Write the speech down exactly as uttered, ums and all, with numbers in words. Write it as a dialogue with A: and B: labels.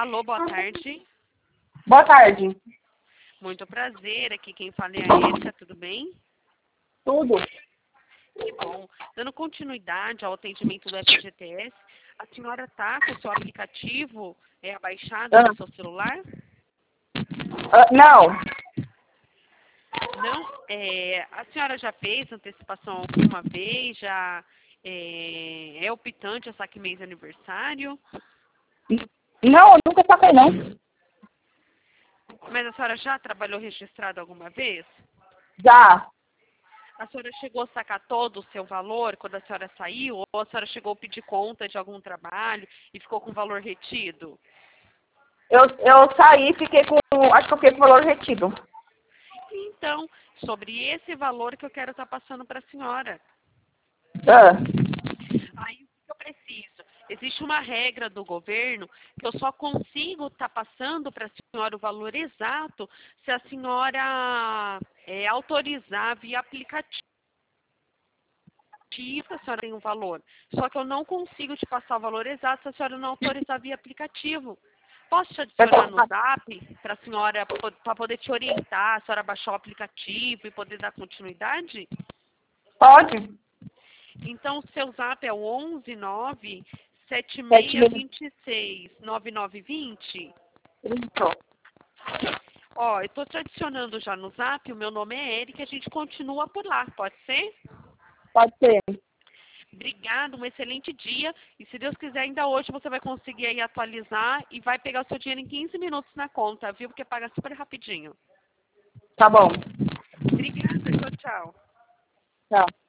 A: Alô, boa tarde.
B: Boa tarde.
A: Muito prazer, aqui quem fala é a Erika, tudo bem?
B: Tudo.
A: Que bom. Dando continuidade ao atendimento do F G T S, a senhora está com o seu aplicativo é, abaixado
B: Ah.
A: no seu celular?
B: Ah, não.
A: Não? É, a senhora já fez antecipação alguma vez? Já é, é optante a saque mês de aniversário?
B: Não, eu nunca saquei, não.
A: Mas a senhora já trabalhou registrado alguma vez?
B: Já.
A: A senhora chegou a sacar todo o seu valor quando a senhora saiu? Ou a senhora chegou a pedir conta de algum trabalho e ficou com o valor retido?
B: Eu, eu saí e fiquei com... Acho que eu fiquei com o valor retido.
A: Então, sobre esse valor que eu quero estar passando para a senhora.
B: Ah.
A: Aí, o que eu preciso? Existe uma regra do governo que eu só consigo estar passando para a senhora o valor exato se a senhora é, autorizar via aplicativo. A senhora tem um valor. Só que eu não consigo te passar o valor exato se a senhora não autorizar via aplicativo. Posso te adicionar no Zap para a senhora, para poder te orientar, a senhora baixar o aplicativo e poder dar continuidade?
B: Pode.
A: Então, o seu Zap é o onze nove sete seis dois seis nove nove dois zero.
B: Isso.
A: Ó, eu estou te adicionando já no Zap, o meu nome é Erika, a gente continua por lá, pode ser?
B: Pode ser.
A: Obrigada, um excelente dia. E se Deus quiser, ainda hoje você vai conseguir aí atualizar e vai pegar o seu dinheiro em quinze minutos na conta, viu? Porque paga super rapidinho.
B: Tá bom.
A: Obrigada, tchau, tchau.
B: Tchau.